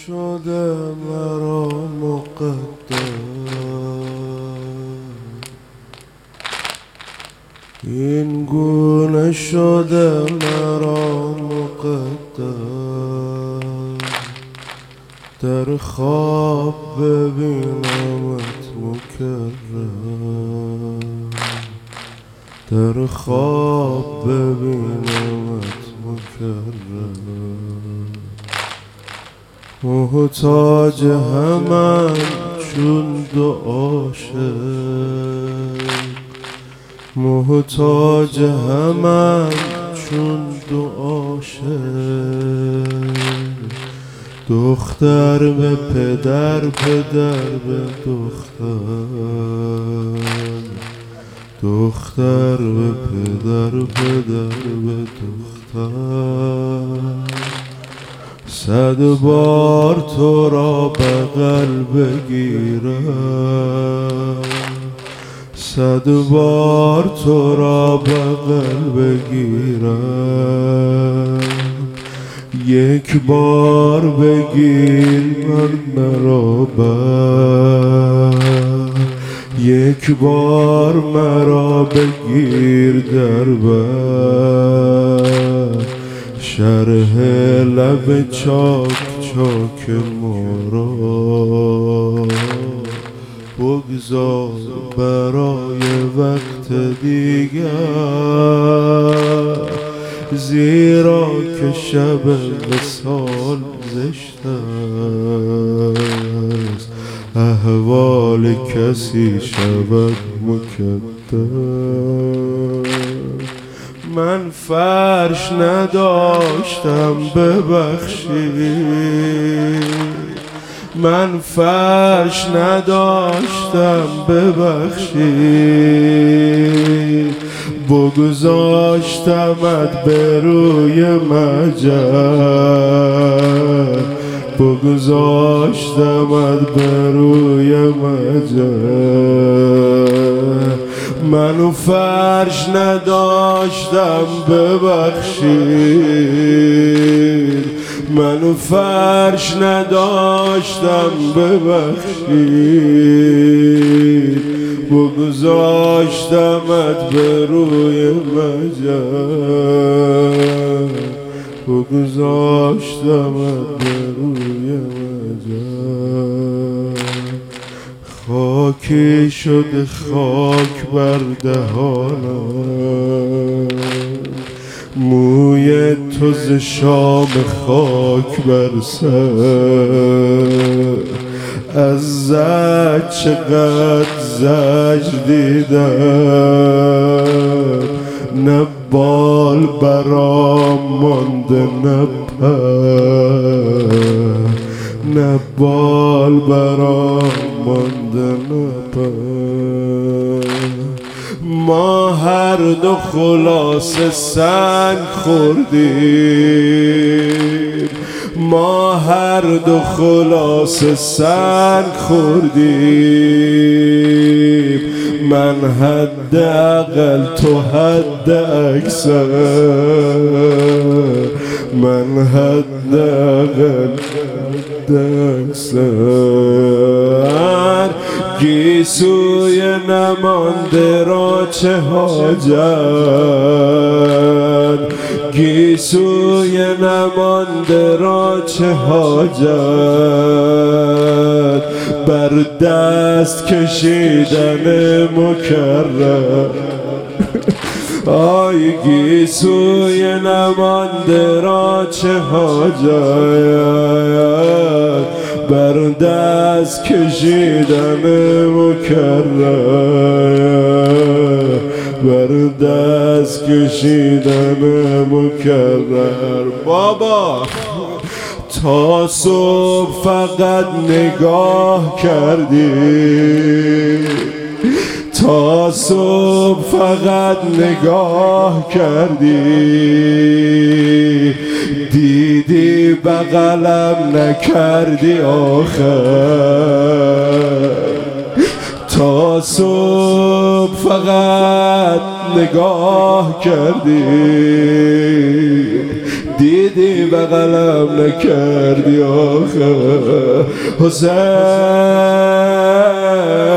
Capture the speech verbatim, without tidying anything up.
شده مرا مقدر، این گونه شده مرا مقدر، در خواب ببینمت مکرر، در خواب ببینمت مکرر. محتاج همم چون دو عاشق، محتاج همم چون دو عاشق. دختر به پدر، پدر به دختر، دختر به پدر، پدر به دختر. صد بار تو را بغل بگیرم، صد بار تو را بغل بگیرم. یک بار بگیر مرا بر، یک بار مرا بگیر در بر. شرح لب چاک چاک ما را بگذار برای وقت دیگر، زیرا که شب وصال زشت است، احوال کسی شود مکدر. من فرش نداشتم ببخشید، من فرش نداشتم ببخشید. بگذاشتمت به روی مجر، بگذاشتمت به روی مجر. منو فرش نداشتم ببخشید، منو فرش نداشتم ببخشید. بگذاشتمت به روی مجر، بگذاشتمت به روی مجر. خاکی شده خاک بر دهانم، موی تو ز شام خاک بر سر. از زجر چقدر زجر دیدم، نه بال برام مانده نه پر، نه بال برام مانده نه پر. ما هر دو خلاصه سنگ خوردیم، ما هر دو خلاصه سنگ خوردیم. من حداقل تو حد اکثر، من حداقل حد اکثر. گیسوی نمانده را چه حاجت، گیسوی نمانده را چه حاجت. بر دست کشیدن مکرر، آی گیسوی نمانده را چه حاجت. بر دست کشیدن مکرر، بر دست کشیدن مکرر. بابا تا صبح فقط نگاه کردی، تا صبح فقط نگاه کردی. دیدی بغلم نکردی آخر، تا صبح فقط نگاه کردی. دیدی بغلم نکردی آخه حسین